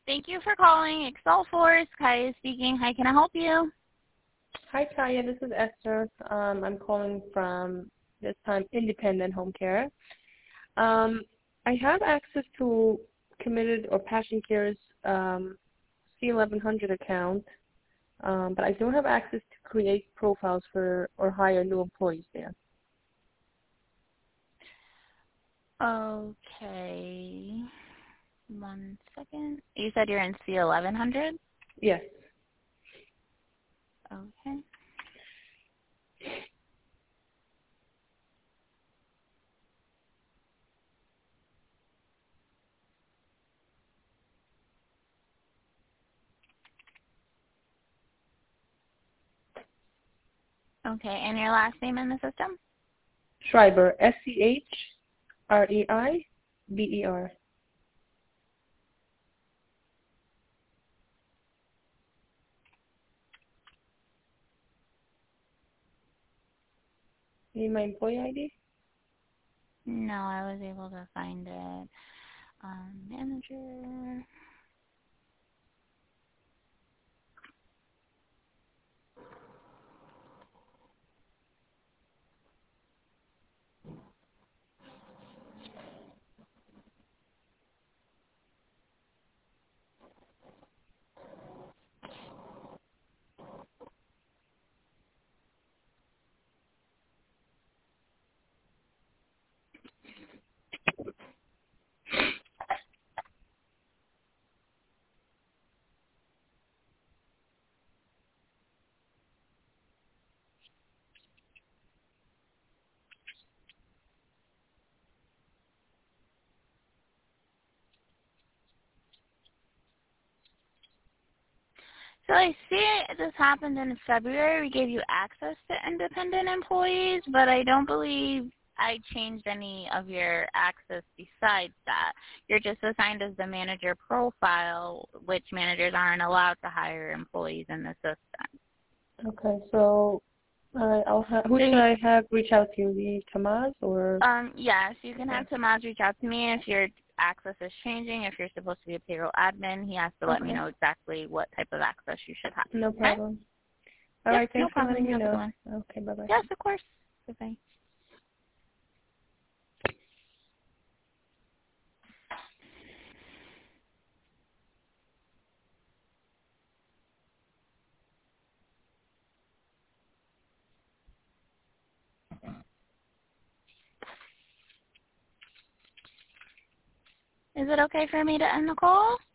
Thank you for calling Excel Force. Kaya speaking. How can I help you? Hi, Kaya. This is Esther. I'm calling from, this time, Independent Home Care. I have access to Committed or Passion Care's C1100 account, but I don't have access to create profiles for or hire new employees there. Okay. 1 second. You said you're in C1100? Yes. Okay. Okay, and your last name in the system? Schreiber, Schreiber. Need my employee ID? No, I was able to find it. Manager. So I see this happened in February. We gave you access to independent employees, but I don't believe I changed any of your access besides that. You're just assigned as the manager profile, which managers aren't allowed to hire employees in the system. Okay, so who should I have reach out to? The Tamaz or? Yes, you can have Tamaz reach out to me if your access is changing. If you're supposed to be a payroll admin, he has to let me know exactly what type of access you should have. No problem. Okay? All right, thanks no for letting problem. me know. Okay, bye-bye. Yes, of course. Bye-bye. Is it okay for me to end the call?